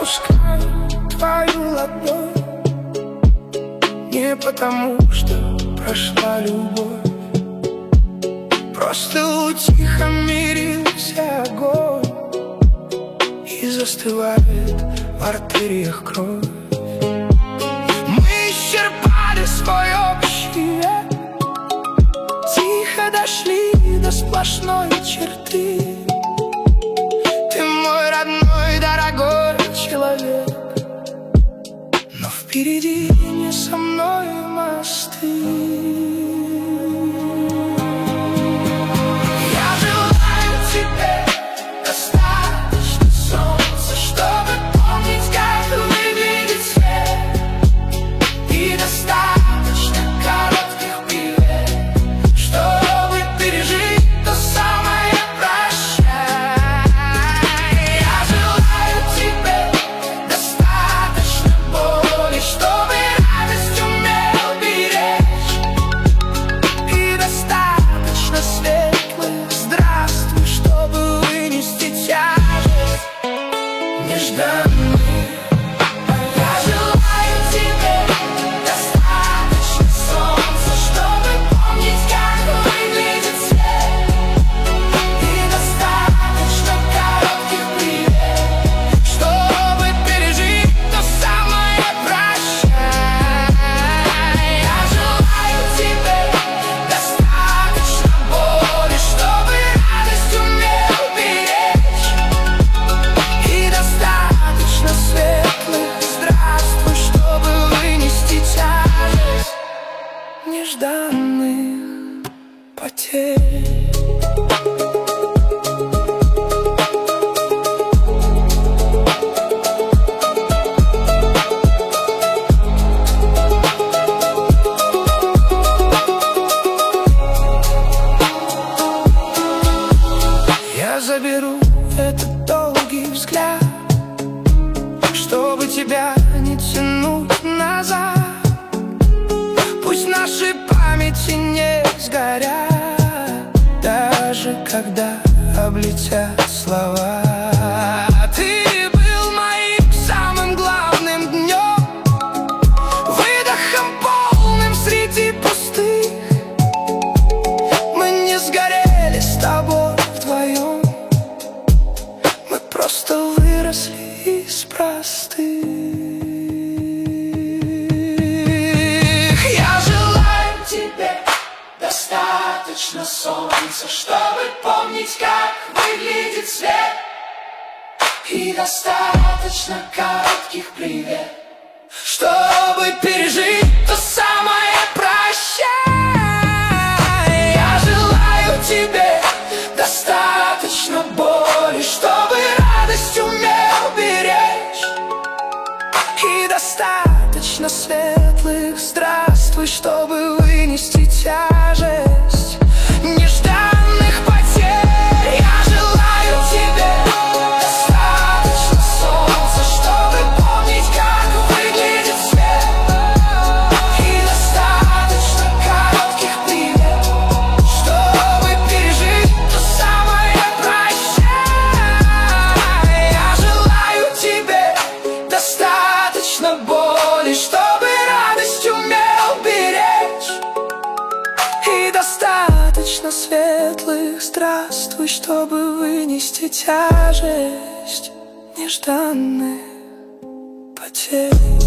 отпускаю твою ладонь, не потому что прошла любовь, просто утихомирился огонь и застывает в артериях кровь. Мы исчерпали свой общий век, тихо дошли до сплошной черты. Ты мой родной, дорогой человек, но впереди не со мной мосты. Нежданных потерь. Я заберу этот долгий взгляд, чтобы тебя не тянуть назад. Пусть наши памяти не сгорят, даже когда облетят слова. Ты был моим самым главным днем, выдохом полным среди пустых. Мы не сгорели с тобой вдвоем, мы просто выросли из простых. Достаточно солнца, чтобы помнить, как выглядит свет, и достаточно коротких привет, чтобы пережить то самое прощай. Я желаю тебе достаточно боли, чтобы радость умел беречь, и достаточно светлых здравствуй, чтобы вынести тяжесть нежданных потерь. Я желаю тебе достаточно солнца, чтобы помнить, как выглядит свет, и достаточно коротких привет, чтобы пережить то самое прощай. Я желаю тебе достаточно боли, чтобы радость умел беречь, и достаточно светлых здравствуй, чтобы вынести тяжесть нежданных потерь.